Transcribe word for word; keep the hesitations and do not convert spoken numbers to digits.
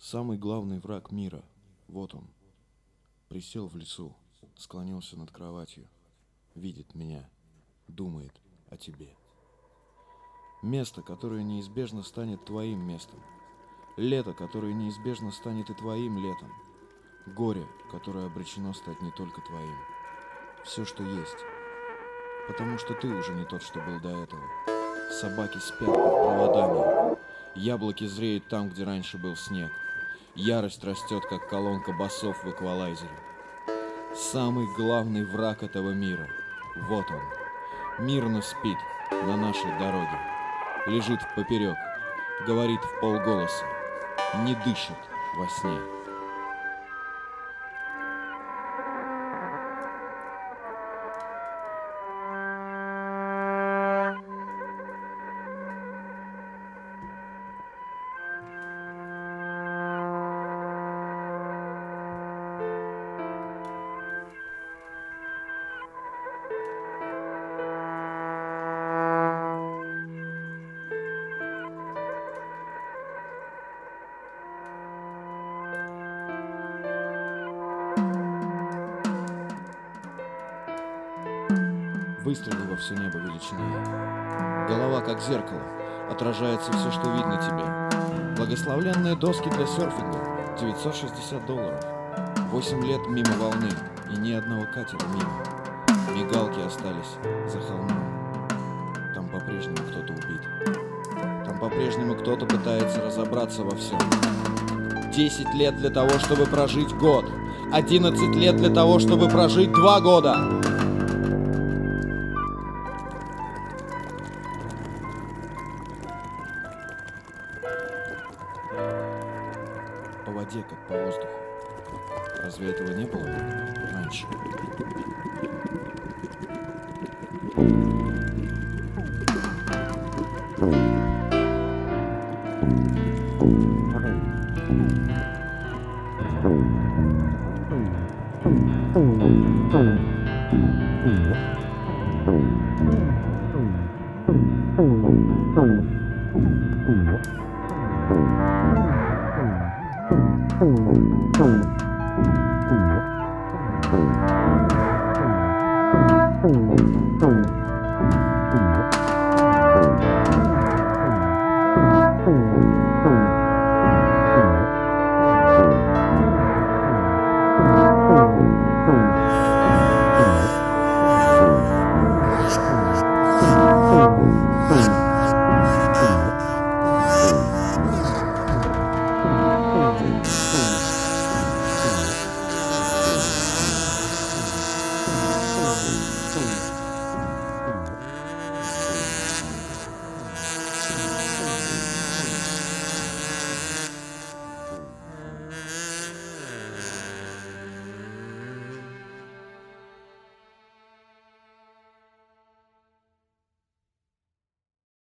Самый главный враг мира. Вот он. Присел в лесу, склонился над кроватью. Видит меня, думает о тебе. Место, которое неизбежно станет твоим местом. Лето, которое неизбежно станет и твоим летом. Горе, которое обречено стать не только твоим. Все, что есть. Потому что ты уже не тот, что был до этого. Собаки спят под проводами. Яблоки зреют там, где раньше был снег. Ярость растет, как колонка басов в эквалайзере. Самый главный враг этого мира. Вот он. Мирно спит на нашей дороге. Лежит впоперек. Говорит в полголоса. Не дышит во сне. Выстрелы во все небо величиной. Голова, как зеркало, отражается все, что видно тебе. Благословленные доски для серфинга, девятьсот шестьдесят долларов. Восемь лет мимо волны и ни одного катера мимо. Мигалки остались за холмом. Там по-прежнему кто-то убит. Там по-прежнему кто-то пытается разобраться во всем. Десять лет для того, чтобы прожить год. Одиннадцать лет для того, чтобы прожить два года. По воде, как по воздуху. Разве этого не было раньше? Boom.